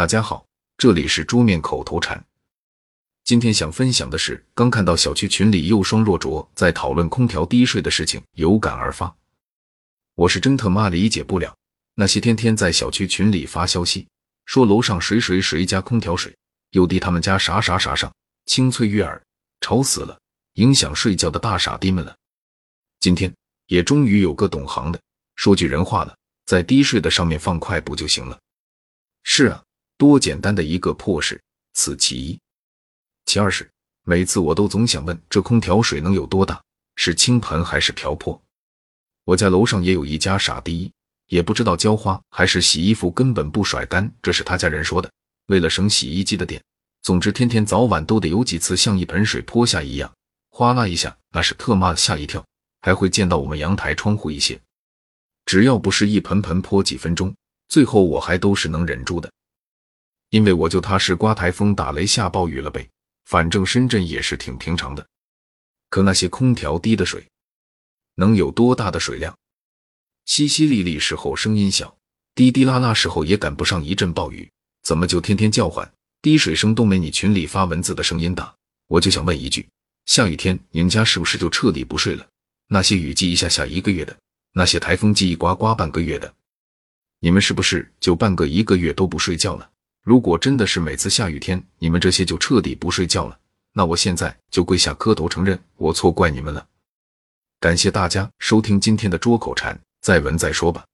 大家好，这里是桌面口头禅。今天想分享的是，刚看到小区群里又双若卓在讨论空调低税的事情，有感而发。我是真他妈理解不了那些天天在小区群里发消息说楼上谁家空调水又低他们家啥上，清脆悦耳，吵死了，影响睡觉的大傻逼们了。今天也终于有个懂行的，说句人话了，在低税的上面放块不就行了？是啊，多简单的一个破事，此其一。其二是，每次我都总想问，这空调水能有多大？是倾盆还是瓢泼？我家楼上也有一家傻逼，也不知道浇花还是洗衣服根本不甩干，这是他家人说的，为了省洗衣机的电，总之天天早晚都得有几次像一盆水泼下一样，哗啦一下，那是特妈的吓一跳，还会溅到我们阳台窗户一些。只要不是一盆盆泼几分钟，最后我还都是能忍住的，因为我就踏实刮台风打雷下暴雨了呗，反正深圳也是挺平常的。可那些空调低的水能有多大的水量？淅淅沥沥时候声音小，滴滴啦啦时候也赶不上一阵暴雨，怎么就天天叫唤，滴水声都没你群里发文字的声音大？我就想问一句，下雨天您家是不是就彻底不睡了？那些雨季一下下1个月的，那些台风季一刮刮半个月的，你们是不是就半个1个月都不睡觉了？如果真的是每次下雨天你们这些就彻底不睡觉了，那我现在就跪下磕头承认我错怪你们了。感谢大家收听今天的捉口禅，再闻再说吧。